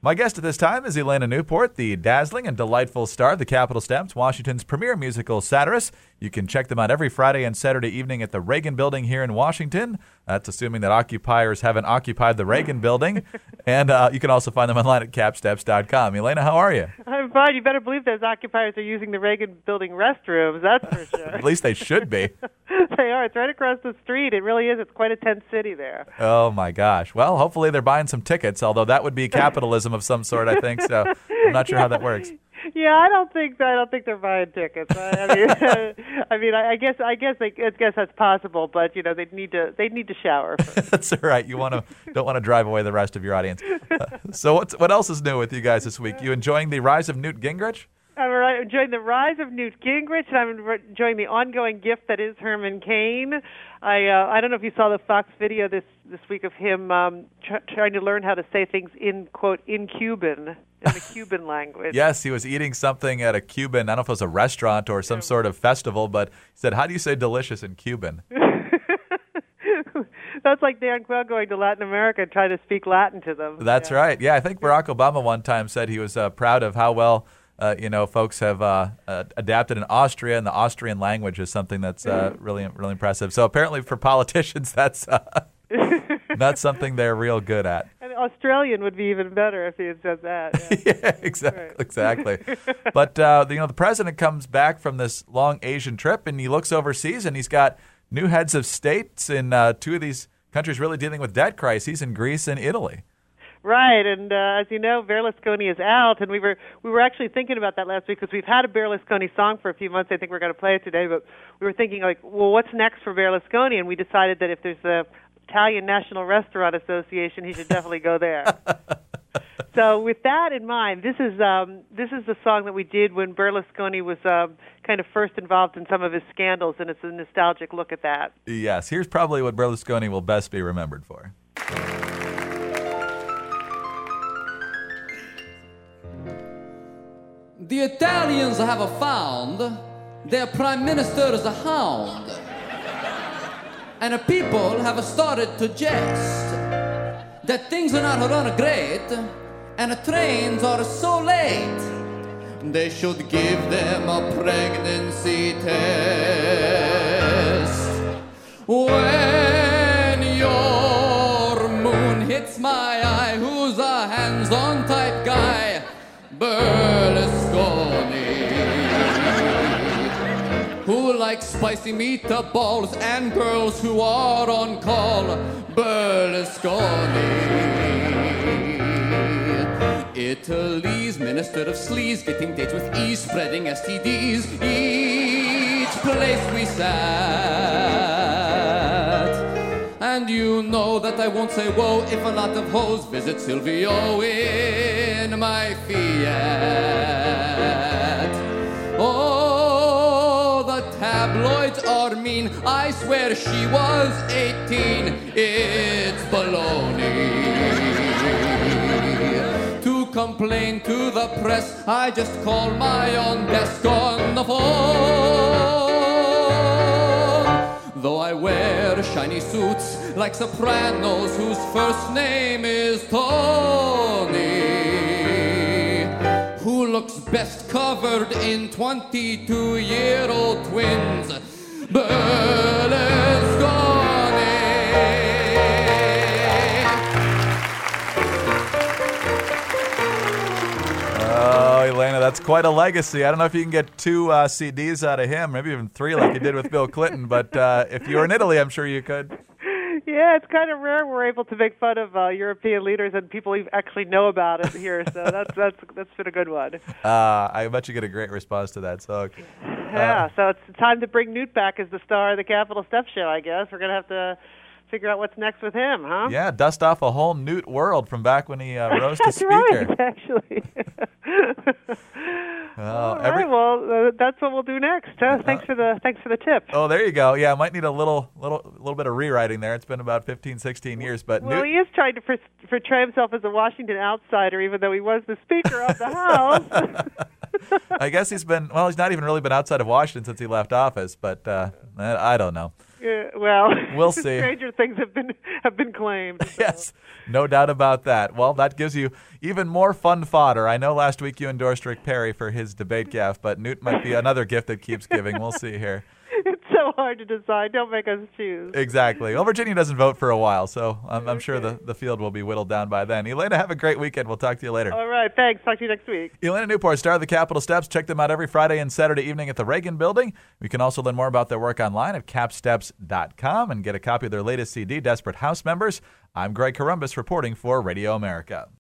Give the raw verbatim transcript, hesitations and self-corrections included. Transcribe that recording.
My guest at this time is Elena Newport, the dazzling and delightful star of the Capitol Steps, Washington's premier musical satirist. You can check them out every Friday and Saturday evening at the Reagan Building here in Washington. That's assuming that occupiers haven't occupied the Reagan Building. And uh, you can also find them online at cap steps dot com. Elena, how are you? I'm fine. You better believe those occupiers are using the Reagan Building restrooms, that's for sure. At least they should be. They are. It's right across the street. It really is. It's quite a tense city there. Oh, my gosh. Well, hopefully they're buying some tickets, although that would be capitalism of some sort, I think. So I'm not sure yeah. how that works. Yeah, I don't think I don't think they're buying tickets. I, I mean, I mean, I, I guess I guess they, I guess that's possible, but you know, they'd need to they need to shower first. That's all right. You want to don't want to drive away the rest of your audience. Uh, so what's what else is new with you guys this week? You enjoying the rise of Newt Gingrich? I'm enjoying the rise of Newt Gingrich, and I'm enjoying the ongoing gift that is Herman Cain. I uh, I don't know if you saw the Fox video this this week of him um, tr- trying to learn how to say things in quote in Cuban, in the Cuban language. Yes, he was eating something at a Cuban, I don't know if it was a restaurant or some sort of festival, but he said, "How do you say delicious in Cuban?" That's like Dan Quayle going to Latin America and trying to speak Latin to them. That's yeah. right. Yeah, I think Barack Obama one time said he was uh, proud of how well Uh, you know, folks have uh, uh, adapted in Austria, and the Austrian language is something that's uh, really, really impressive. So apparently, for politicians, that's uh, that's something they're real good at. And Australian would be even better if he had said that. Yeah, yeah exactly, right. exactly. But uh, you know, the president comes back from this long Asian trip, and he looks overseas, and he's got new heads of states in uh, two of these countries really dealing with debt crises in Greece and Italy. Right, and uh, as you know, Berlusconi is out, and we were we were actually thinking about that last week because we've had a Berlusconi song for a few months. I think we're going to play it today, but we were thinking, like, well, what's next for Berlusconi? And we decided that if there's the Italian National Restaurant Association, he should definitely go there. So with that in mind, this is um, this is the song that we did when Berlusconi was uh, kind of first involved in some of his scandals, and it's a nostalgic look at that. Yes, here's probably what Berlusconi will best be remembered for. The Italians have found their prime minister is a hound. And the people have started to jest that things are not run great and the trains are so late. They should give them a pregnancy test. When your moon hits my eye, who's a hands-on type guy? Berlusconi, who likes spicy meatballs and girls who are on call. Berlusconi, Italy's minister of sleaze, getting dates with ease, spreading S T Ds. Each place we sat, and you know that I won't say whoa if a lot of hoes visit Silvio in my Fiat. Oh, the tabloids are mean. I swear she was eighteen. It's baloney. To complain to the press, I just call my own desk on the phone. Though I wear shiny suits like sopranos whose first name is Tony. Who looks best covered in twenty-two-year-old twins? Berlusconi. Oh, Elena, that's quite a legacy. I don't know if you can get two uh, C Ds out of him, maybe even three like you did with Bill Clinton, but uh, if you were in Italy, I'm sure you could. Yeah, it's kind of rare we're able to make fun of uh, European leaders and people actually know about it here. So that's that's that's been a good one. Uh, I bet you get a great response to that. So, uh, yeah, so it's time to bring Newt back as the star of the Capitol Steps show. I guess we're gonna have to figure out what's next with him, huh? Yeah, dust off a whole Newt world from back when he uh, rose to that's speaker. Right, actually. Well, All every, right, well, uh, that's what we'll do next. Uh, thanks for the thanks for the tip. Oh, there you go. Yeah, I might need a little little little bit of rewriting there. It's been about fifteen, sixteen years, but well, Newt, he is trying to pr- portray himself as a Washington outsider, even though he was the Speaker of the House. I guess he's been well. He's not even really been outside of Washington since he left office, but uh, I don't know. Yeah, well, We'll see. Stranger things have been have been claimed. So. Yes, no doubt about that. Well, that gives you even more fun fodder. I know last week you endorsed Rick Perry for his debate gaffe, but Newt might be another gift that keeps giving. We'll see here. It's so hard to decide. Don't make us choose. Exactly. Well, Virginia doesn't vote for a while, so I'm, I'm Okay. sure the, the field will be whittled down by then. Elena, have a great weekend. We'll talk to you later. All right. Thanks. Talk to you next week. Elena Newport, star of the Capitol Steps. Check them out every Friday and Saturday evening at the Reagan Building. You can also learn more about their work online at cap steps dot com and get a copy of their latest C D, Desperate House Members. I'm Greg Columbus reporting for Radio America.